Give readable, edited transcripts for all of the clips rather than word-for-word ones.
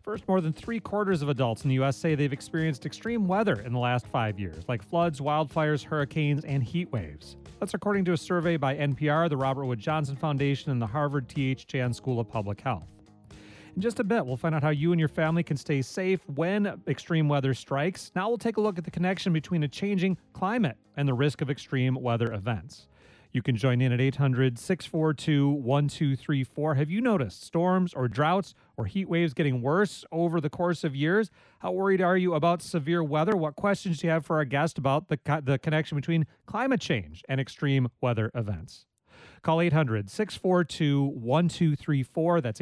First, more than 3/4 of adults in the U.S. say they've experienced extreme weather in the last 5 years, like floods, wildfires, hurricanes, and heat waves. That's according to a survey by NPR, the Robert Wood Johnson Foundation, and the Harvard T.H. Chan School of Public Health. In just a bit, we'll find out how you and your family can stay safe when extreme weather strikes. Now we'll take a look at the connection between a changing climate and the risk of extreme weather events. You can join in at 800-642-1234. Have you noticed storms or droughts or heat waves getting worse over the course of years? How worried are you about severe weather? What questions do you have for our guest about the connection between climate change and extreme weather events? Call 800-642-1234. That's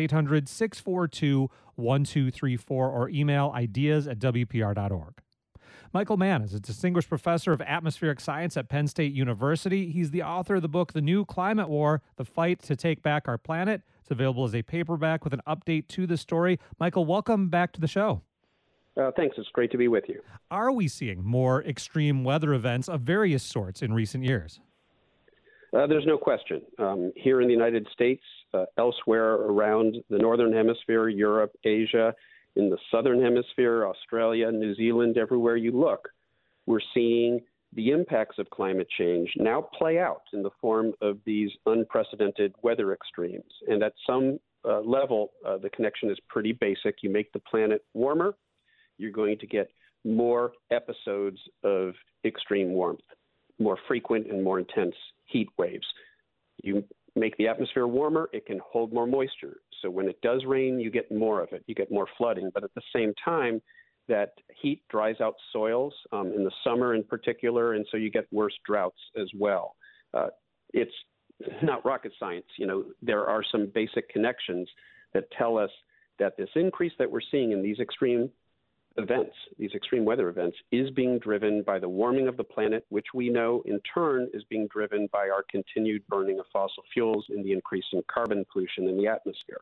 800-642-1234 or email ideas@wpr.org. Michael Mann is a distinguished professor of atmospheric science at Penn State University. He's the author of the book, The New Climate War, The Fight to Take Back Our Planet. It's available as a paperback with an update to the story. Michael, welcome back to the show. Thanks. It's great to be with you. Are we seeing more extreme weather events of various sorts in recent years? There's no question. Here in the United States, elsewhere around the Northern Hemisphere, Europe, Asia, in the Southern Hemisphere, Australia, New Zealand, everywhere you look, we're seeing the impacts of climate change now play out in the form of these unprecedented weather extremes. And at some level, the connection is pretty basic. You make the planet warmer, you're going to get more episodes of extreme warmth, more frequent and more intense heat waves. You make the atmosphere warmer, it can hold more moisture. So when it does rain, you get more of it. You get more flooding. But at the same time, that heat dries out soils in the summer in particular, and so you get worse droughts as well. It's not rocket science. You know, there are some basic connections that tell us that this increase that we're seeing in these extreme events, these extreme weather events, is being driven by the warming of the planet, which we know in turn is being driven by our continued burning of fossil fuels and the increase in carbon pollution in the atmosphere.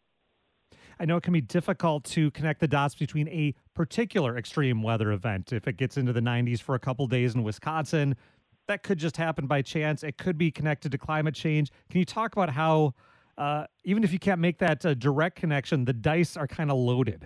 I know it can be difficult to connect the dots between a particular extreme weather event. If it gets into the 90s for a couple days in Wisconsin, that could just happen by chance. It could be connected to climate change. Can you talk about how, even if you can't make that direct connection, the dice are kind of loaded?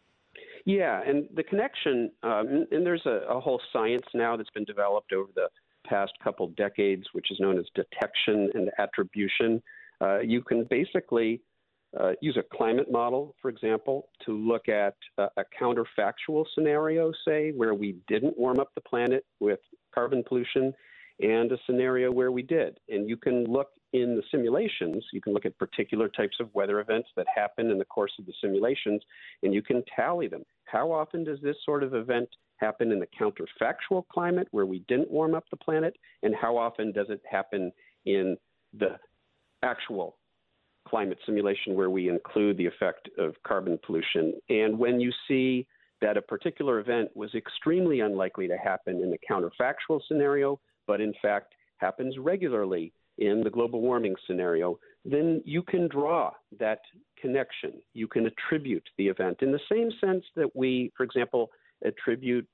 Yeah, and the connection, and there's a whole science now that's been developed over the past couple decades, which is known as detection and attribution. You can basically use a climate model, for example, to look at a counterfactual scenario, say, where we didn't warm up the planet with carbon pollution, and a scenario where we did. And you can look in the simulations, you can look at particular types of weather events that happen in the course of the simulations, and you can tally them. How often does this sort of event happen in the counterfactual climate where we didn't warm up the planet, and how often does it happen in the actual climate simulation where we include the effect of carbon pollution? And when you see that a particular event was extremely unlikely to happen in the counterfactual scenario, but in fact happens regularly in the global warming scenario, then you can draw that connection. You can attribute the event in the same sense that we, for example, attribute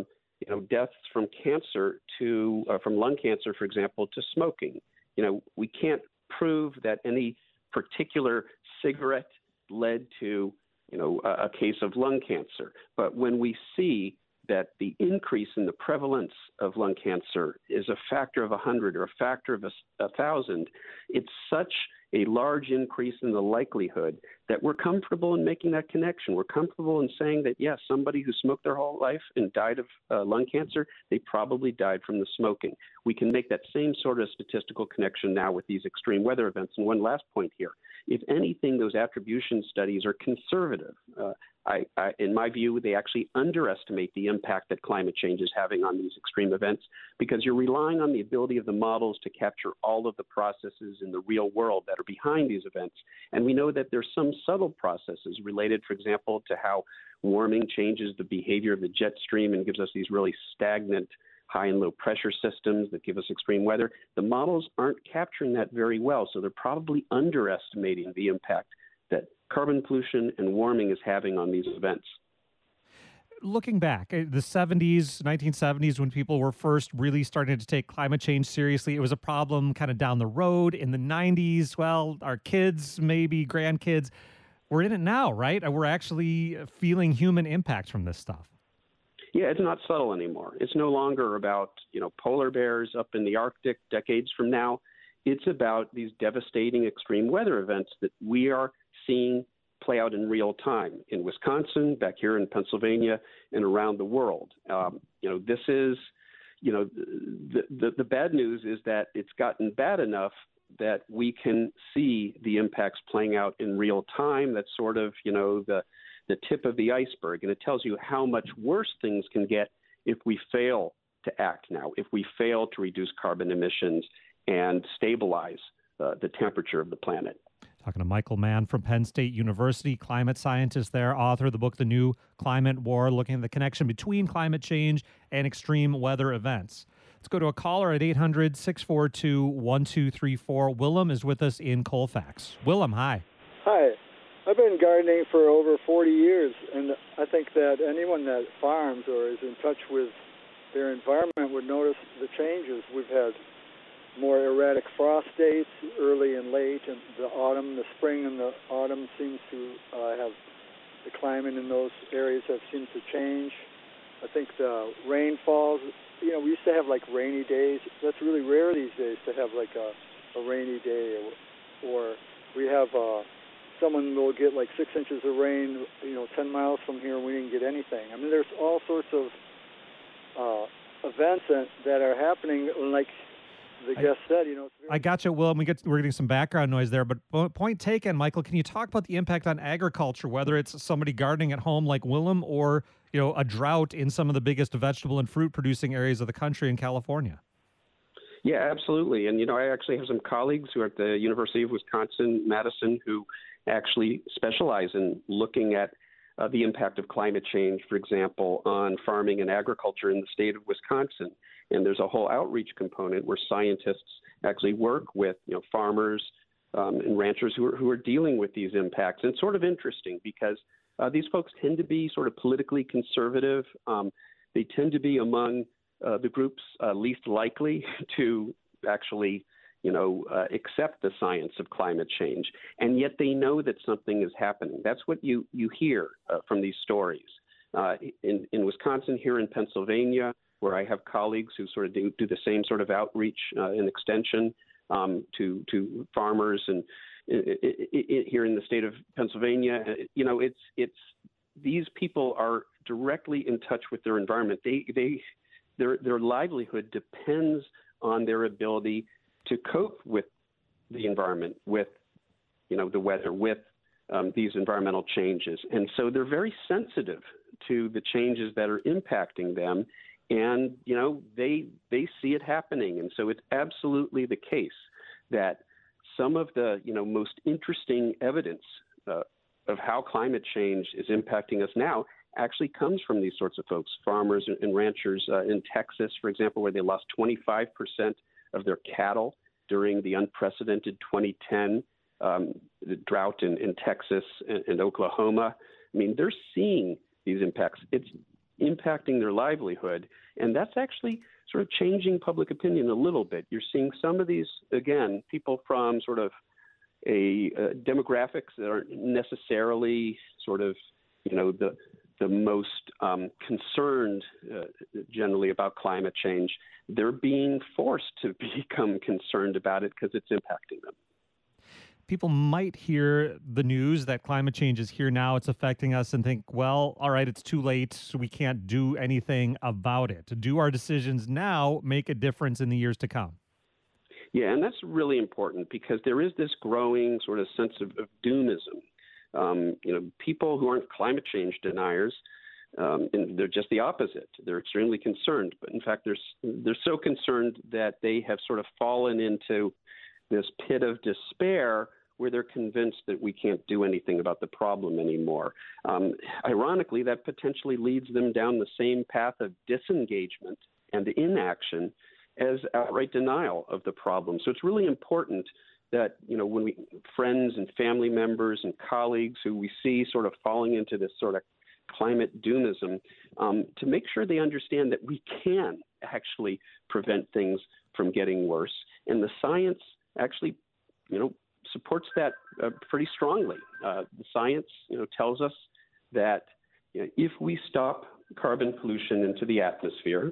deaths from cancer to from lung cancer, for example, to smoking. You know, we can't prove that any particular cigarette led to a case of lung cancer, but when we see that the increase in the prevalence of lung cancer is a factor of 100 or a factor of 1,000, it's such a large increase in the likelihood that we're comfortable in making that connection. We're comfortable in saying that, yes, somebody who smoked their whole life and died of lung cancer, they probably died from the smoking. We can make that same sort of statistical connection now with these extreme weather events. And one last point here. If anything, those attribution studies are conservative. In my view, they actually underestimate the impact that climate change is having on these extreme events because you're relying on the ability of the models to capture all of the processes in the real world that are behind these events. And we know that there's some subtle processes related, for example, to how warming changes the behavior of the jet stream and gives us these really stagnant high and low pressure systems that give us extreme weather. The models aren't capturing that very well, so they're probably underestimating the impact that carbon pollution and warming is having on these events. Looking back, the 1970s, when people were first really starting to take climate change seriously, it was a problem kind of down the road. In the 90s, well, our kids, maybe grandkids, we're in it now, right? We're actually feeling human impacts from this stuff. Yeah, it's not subtle anymore. It's no longer about, polar bears up in the Arctic decades from now. It's about these devastating extreme weather events that we are seeing play out in real time in Wisconsin, back here in Pennsylvania, and around the world. This is, the bad news is that it's gotten bad enough that we can see the impacts playing out in real time. That's sort of, the tip of the iceberg. And it tells you how much worse things can get if we fail to act now, if we fail to reduce carbon emissions and stabilize the temperature of the planet. Talking to Michael Mann from Penn State University, climate scientist there, author of the book, The New Climate War, looking at the connection between climate change and extreme weather events. Let's go to a caller at 800-642-1234. Willem is with us in Colfax. Willem, hi. Hi. I've been gardening for over 40 years, and I think that anyone that farms or is in touch with their environment would notice the changes. We've had more erratic frost dates, early and late, and the spring and the autumn seems to have the climate in those areas have seemed to change. I think the rainfalls, we used to have like rainy days. That's really rare these days to have like a rainy day, or we have someone will get like 6 inches of rain, 10 miles from here, and we didn't get anything. I mean, there's all sorts of events that are happening, like the guest said, I got you, Willem. We're getting some background noise there, but point taken, Michael. Can you talk about the impact on agriculture, whether it's somebody gardening at home like Willem or, a drought in some of the biggest vegetable and fruit producing areas of the country in California? Yeah, absolutely. And, I actually have some colleagues who are at the University of Wisconsin-Madison who actually specialize in looking at the impact of climate change, for example, on farming and agriculture in the state of Wisconsin. And there's a whole outreach component where scientists actually work with, farmers and ranchers who are dealing with these impacts. And it's sort of interesting because these folks tend to be sort of politically conservative. They tend to be among the groups least likely to actually accept the science of climate change, and yet they know that something is happening. That's what you hear from these stories. In Wisconsin, here in Pennsylvania, where I have colleagues who sort of do the same sort of outreach and extension to farmers, and here in the state of Pennsylvania, it's these people are directly in touch with their environment. Their livelihood depends on their ability to cope with the environment, with, the weather, with these environmental changes. And so they're very sensitive to the changes that are impacting them. And, they see it happening. And so it's absolutely the case that some of the, most interesting evidence of how climate change is impacting us now actually comes from these sorts of folks, farmers and ranchers in Texas, for example, where they lost 25% of their cattle during the unprecedented 2010 drought in Texas and Oklahoma. I mean, they're seeing these impacts. It's impacting their livelihood, and that's actually sort of changing public opinion a little bit. You're seeing some of these, again, people from sort of demographics that aren't necessarily sort of, the most concerned generally about climate change. They're being forced to become concerned about it because it's impacting them. People might hear the news that climate change is here now, it's affecting us, and think, well, all right, it's too late, so we can't do anything about it. Do our decisions now make a difference in the years to come? Yeah, and that's really important because there is this growing sort of sense of doomism. People who aren't climate change deniers, and they're just the opposite. They're extremely concerned, but in fact, they're so concerned that they have sort of fallen into this pit of despair where they're convinced that we can't do anything about the problem anymore. Ironically, that potentially leads them down the same path of disengagement and inaction as outright denial of the problem. So it's really important that, when friends and family members and colleagues who we see sort of falling into this sort of climate doomism, to make sure they understand that we can actually prevent things from getting worse. And the science actually, supports that pretty strongly. The science, tells us that if we stop carbon pollution into the atmosphere,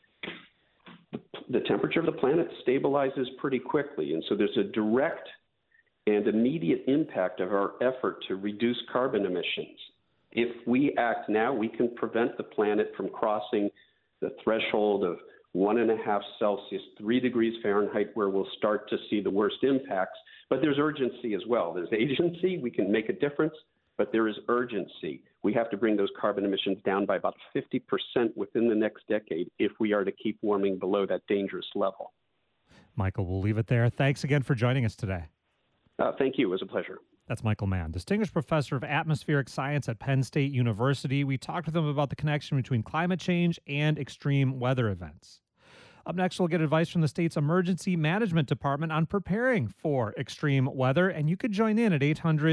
the temperature of the planet stabilizes pretty quickly. And so there's a direct and immediate impact of our effort to reduce carbon emissions. If we act now, we can prevent the planet from crossing the threshold of 1.5 Celsius, 3 degrees Fahrenheit, where we'll start to see the worst impacts. But there's urgency as well. There's agency. We can make a difference, but there is urgency. We have to bring those carbon emissions down by about 50% within the next decade if we are to keep warming below that dangerous level. Michael, we'll leave it there. Thanks again for joining us today. Thank you. It was a pleasure. That's Michael Mann, Distinguished Professor of Atmospheric Science at Penn State University. We talked with him about the connection between climate change and extreme weather events. Up next, we'll get advice from the state's Emergency Management Department on preparing for extreme weather, and you could join in at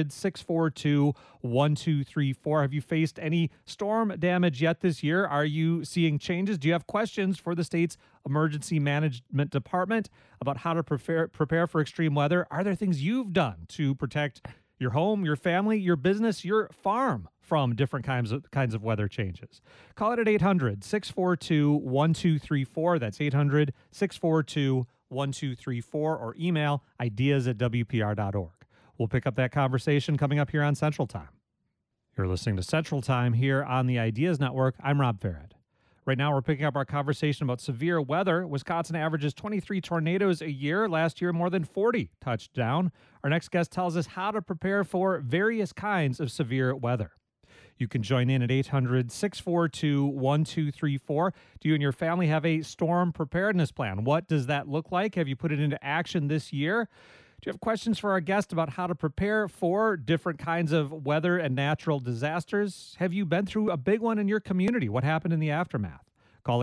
800-642-1234. Have you faced any storm damage yet this year? Are you seeing changes? Do you have questions for the state's Emergency Management Department about how to prepare for extreme weather? Are there things you've done to protect your home, your family, your business, your farm from different kinds of weather changes? Call it at 800-642-1234. That's 800-642-1234, or email ideas@wpr.org. We'll pick up that conversation coming up here on Central Time. You're listening to Central Time here on the Ideas Network. I'm Rob Farad. Right now, we're picking up our conversation about severe weather. Wisconsin averages 23 tornadoes a year. Last year, more than 40 touched down. Our next guest tells us how to prepare for various kinds of severe weather. You can join in at 800-642-1234. Do you and your family have a storm preparedness plan? What does that look like? Have you put it into action this year? Do you have questions for our guest about how to prepare for different kinds of weather and natural disasters? Have you been through a big one in your community? What happened in the aftermath? Call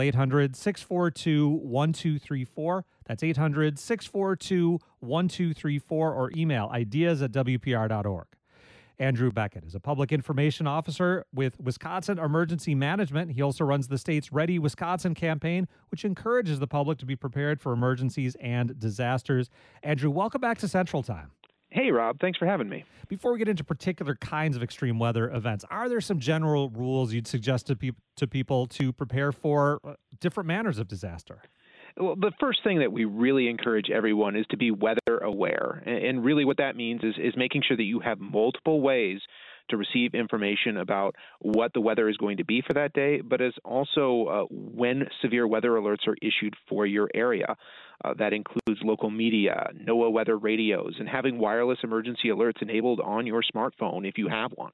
800-642-1234. That's 800-642-1234, or email ideas@wpr.org. Andrew Beckett is a public information officer with Wisconsin Emergency Management. He also runs the state's Ready Wisconsin campaign, which encourages the public to be prepared for emergencies and disasters. Andrew, welcome back to Central Time. Hey, Rob. Thanks for having me. Before we get into particular kinds of extreme weather events, are there some general rules you'd suggest to people to prepare for different manners of disaster? Well, the first thing that we really encourage everyone is to be weather aware. And really what that means is making sure that you have multiple ways to receive information about what the weather is going to be for that day, but as also when severe weather alerts are issued for your area. That includes local media, NOAA weather radios, and having wireless emergency alerts enabled on your smartphone if you have one.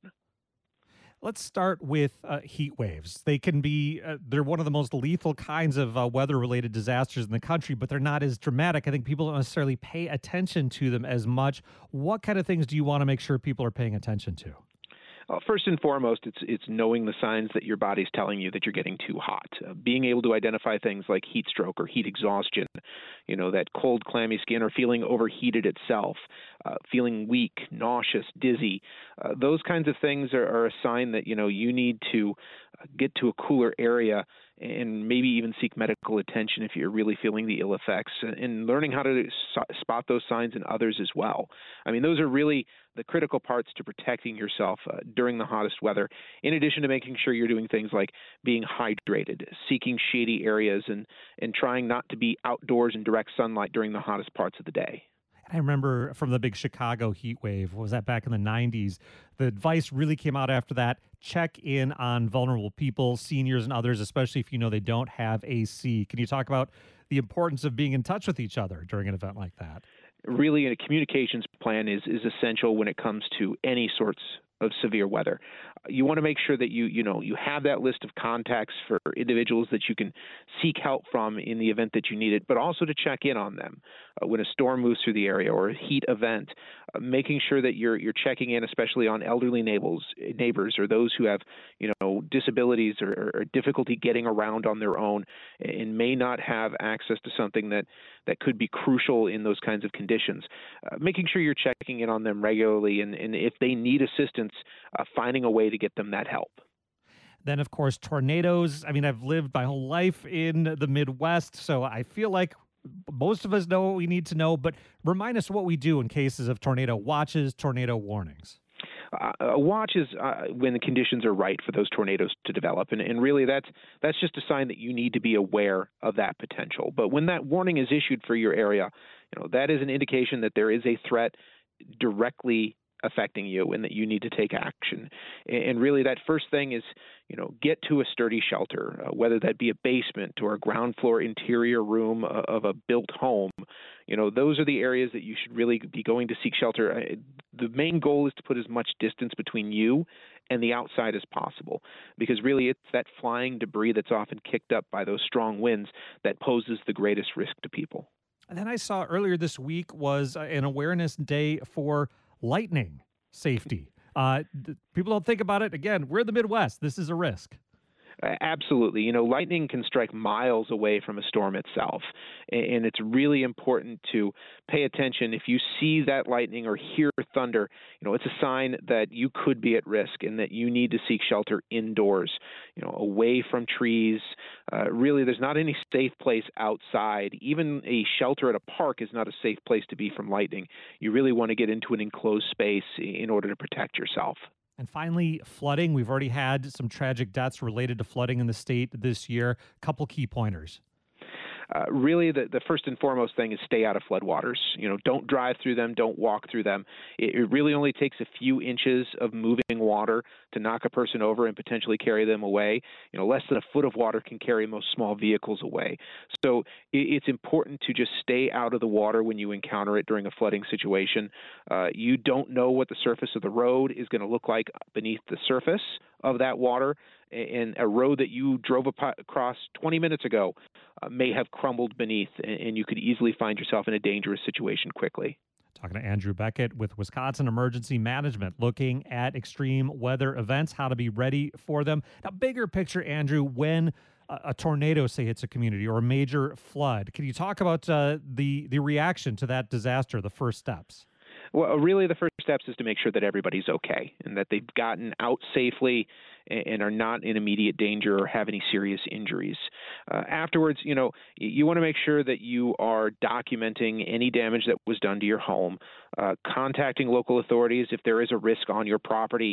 Let's start with heat waves. They can be, they're one of the most lethal kinds of weather-related disasters in the country, but they're not as dramatic. I think people don't necessarily pay attention to them as much. What kind of things do you want to make sure people are paying attention to? Well, first and foremost, it's knowing the signs that your body's telling you that you're getting too hot. Being able to identify things like heat stroke or heat exhaustion, that cold, clammy skin, or feeling overheated itself, feeling weak, nauseous, dizzy. Those kinds of things are a sign that, you need to get to a cooler area and maybe even seek medical attention if you're really feeling the ill effects, and learning how to spot those signs in others as well. I mean, those are really the critical parts to protecting yourself during the hottest weather, in addition to making sure you're doing things like being hydrated, seeking shady areas, and trying not to be outdoors in direct sunlight during the hottest parts of the day. I remember from the big Chicago heat wave, what was that, back in the 90s? The advice really came out after that. Check in on vulnerable people, seniors and others, especially if you know they don't have AC. Can you talk about the importance of being in touch with each other during an event like that? Really, a communications plan is essential when it comes to any sorts of severe weather. You want to make sure that you have that list of contacts for individuals that you can seek help from in the event that you need it, but also to check in on them when a storm moves through the area or a heat event. Making sure that you're checking in, especially on elderly neighbors or those who have disabilities or difficulty getting around on their own and may not have access to something that could be crucial in those kinds of conditions. Making sure you're checking in on them regularly, and if they need assistance, finding a way to get them that help. Then, of course, tornadoes. I mean, I've lived my whole life in the Midwest, so I feel like Most of us know what we need to know, but remind us what we do in cases of tornado watches, tornado warnings. A watch is when the conditions are right for those tornadoes to develop, and really that's just a sign that you need to be aware of that potential. But when that warning is issued for your area, that is an indication that there is a threat directly affecting you and that you need to take action. And really that first thing is, get to a sturdy shelter, whether that be a basement or a ground floor interior room of a built home. Those are the areas that you should really be going to seek shelter. The main goal is to put as much distance between you and the outside as possible, because really it's that flying debris that's often kicked up by those strong winds that poses the greatest risk to people. And then I saw earlier this week was an awareness day for lightning safety. People don't think about it. Again, we're in the Midwest. This is a risk. Absolutely. Lightning can strike miles away from a storm itself, and it's really important to pay attention. If you see that lightning or hear thunder, it's a sign that you could be at risk and that you need to seek shelter indoors, away from trees. Really, there's not any safe place outside. Even a shelter at a park is not a safe place to be from lightning. You really want to get into an enclosed space in order to protect yourself. And finally, flooding. We've already had some tragic deaths related to flooding in the state this year. Couple key pointers. Really, the first and foremost thing is stay out of floodwaters. Don't drive through them. Don't walk through them. It really only takes a few inches of moving water to knock a person over and potentially carry them away. Less than a foot of water can carry most small vehicles away. So it's important to just stay out of the water when you encounter it during a flooding situation. You don't know what the surface of the road is going to look like beneath the surface of that water, and a road that you drove across 20 minutes ago may have crumbled beneath, and you could easily find yourself in a dangerous situation quickly. Talking to Andrew Beckett with Wisconsin Emergency Management, looking at extreme weather events, how to be ready for them. Now, bigger picture, Andrew, when a tornado, say, hits a community or a major flood, can you talk about the reaction to that disaster, the first steps? Well, really, the first steps is to make sure that everybody's okay and that they've gotten out safely and are not in immediate danger or have any serious injuries. Afterwards, you want to make sure that you are documenting any damage that was done to your home, contacting local authorities if there is a risk on your property,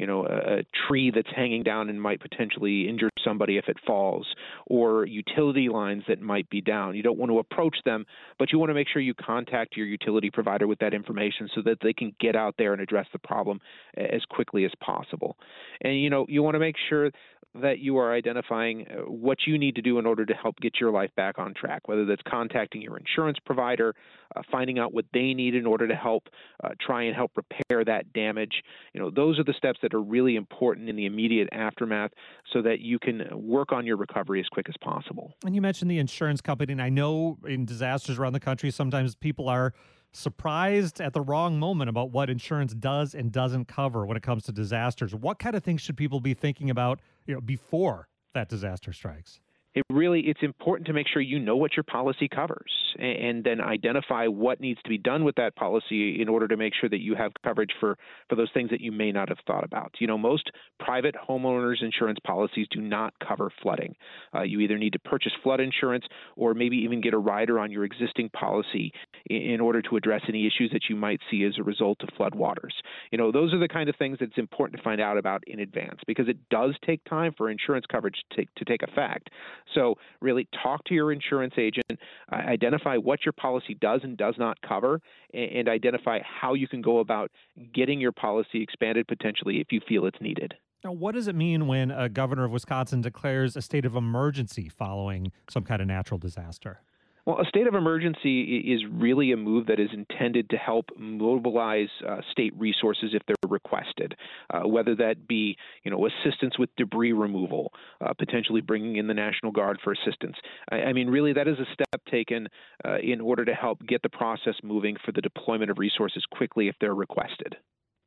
a tree that's hanging down and might potentially injure somebody if it falls, or utility lines that might be down. You don't want to approach them, but you want to make sure you contact your utility provider with that information so that they can get out there and address the problem as quickly as possible. And, you want to make sure that you are identifying what you need to do in order to help get your life back on track, whether that's contacting your insurance provider, finding out what they need in order to help try and help repair that damage. Those are the steps that are really important in the immediate aftermath so that you can work on your recovery as quick as possible. And you mentioned the insurance company, and I know in disasters around the country, sometimes people are surprised at the wrong moment about what insurance does and doesn't cover when it comes to disasters. What kind of things should people be thinking about, before that disaster strikes? It's important to make sure you know what your policy covers and then identify what needs to be done with that policy in order to make sure that you have coverage for those things that you may not have thought about. Most private homeowners insurance policies do not cover flooding. You either need to purchase flood insurance or maybe even get a rider on your existing policy in order to address any issues that you might see as a result of flood waters. Those are the kind of things that's important to find out about in advance because it does take time for insurance coverage to take effect. So really talk to your insurance agent, identify what your policy does and does not cover, and identify how you can go about getting your policy expanded potentially if you feel it's needed. Now, what does it mean when a governor of Wisconsin declares a state of emergency following some kind of natural disaster? Well, a state of emergency is really a move that is intended to help mobilize state resources if they're requested, whether that be, assistance with debris removal, potentially bringing in the National Guard for assistance. Really, that is a step taken in order to help get the process moving for the deployment of resources quickly if they're requested.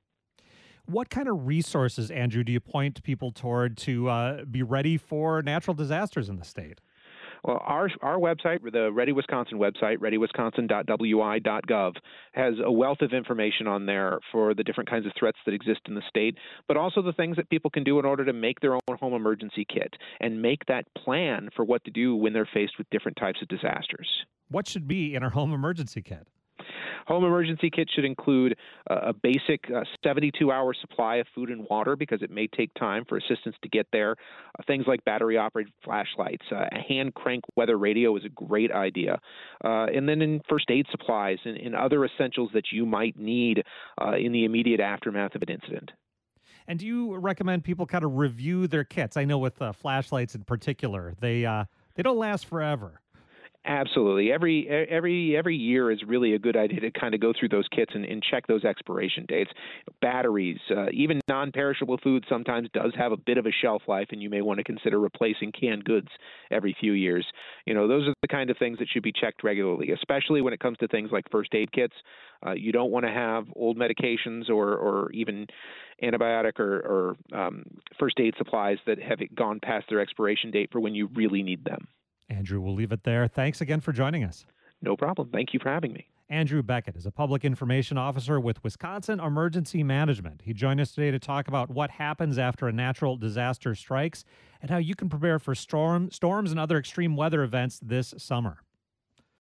What kind of resources, Andrew, do you point people toward to be ready for natural disasters in the state? Well, our website, the Ready Wisconsin website, readywisconsin.wi.gov, has a wealth of information on there for the different kinds of threats that exist in the state, but also the things that people can do in order to make their own home emergency kit and make that plan for what to do when they're faced with different types of disasters. What should be in our home emergency kit? Home emergency kit should include a basic 72-hour supply of food and water because it may take time for assistance to get there. Things like battery-operated flashlights, a hand crank weather radio is a great idea. And then in first aid supplies and other essentials that you might need in the immediate aftermath of an incident. And do you recommend people kind of review their kits? I know with flashlights in particular, they don't last forever. Absolutely. Every year is really a good idea to kind of go through those kits and check those expiration dates. Batteries, even non-perishable food sometimes does have a bit of a shelf life, and you may want to consider replacing canned goods every few years. Those are the kind of things that should be checked regularly, especially when it comes to things like first aid kits. You don't want to have old medications or even antibiotic or first aid supplies that have gone past their expiration date for when you really need them. Andrew, we'll leave it there. Thanks again for joining us. No problem. Thank you for having me. Andrew Beckett is a public information officer with Wisconsin Emergency Management. He joined us today to talk about what happens after a natural disaster strikes and how you can prepare for storms and other extreme weather events this summer.